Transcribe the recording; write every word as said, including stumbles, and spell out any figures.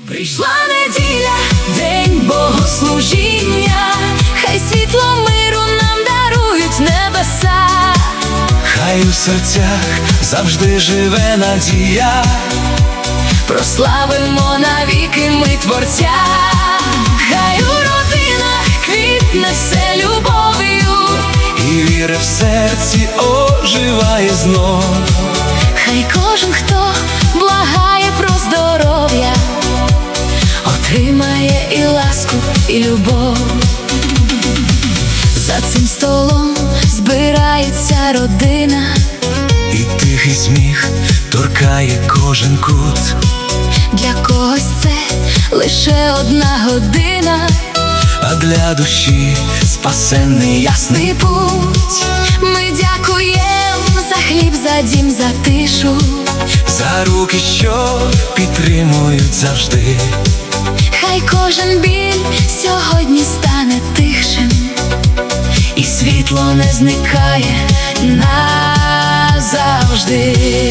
Прийшла неділя, день богослужіння, хай світло миру нам дарують небеса. Хай у серцях завжди живе надія, прославимо навіки ми Творця. Хай у родинах квітне все любов'ю, і віра в серці оживає знов. Хай кожен, хто благає про здоров'я, отримає і ласку, і любов. За цим столом збирається родина, і тихий сміх торкає кожен кут. Для когось це лише одна година, а для душі спасенний ясний путь. Ми дякуємо за хліб, за дім, за тишу, за руки, що підтримують завжди. Хай кожен біль сьогодні стане тихшим, і світло не зникає назавжди.